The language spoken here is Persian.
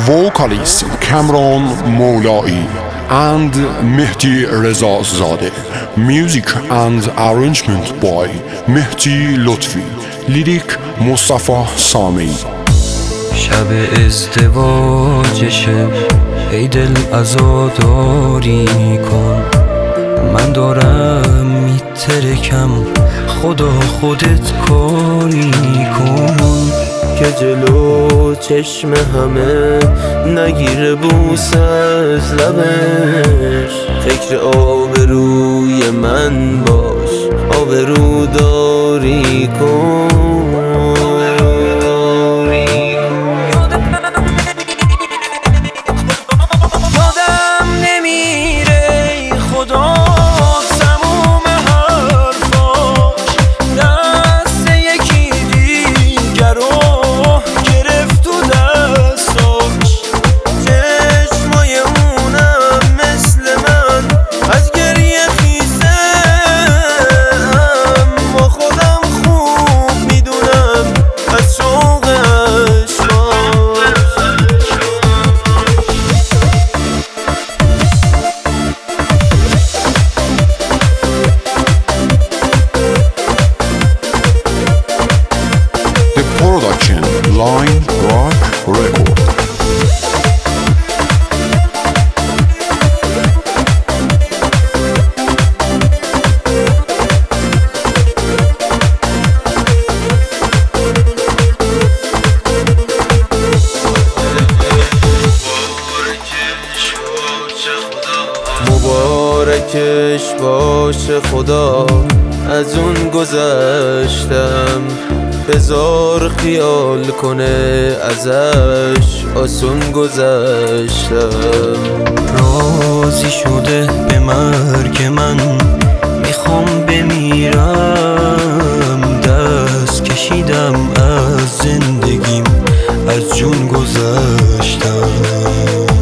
vocalist Cameron Moulai and Mehdi Reza Zade. Music and arrangement by Mehdi Lotfi. Lyric Mustafa Sami. شب ازدواجشه، ای دل عزاداری کن. من دارم میترکم، خدا خودت کاری کن که جلو چشم همه نگیره بوس از لبش. فکر آبروی من باش، آبرو داری کن. Production Line Rock Record. مبارکش باشه خدا، از اون گذشتم. بذار خیال کنه ازش، آسون گذشتم. راضی شده به مرگ من، میخوام بمیرم. دست کشیدم از زندگیم، از جون گذشتم.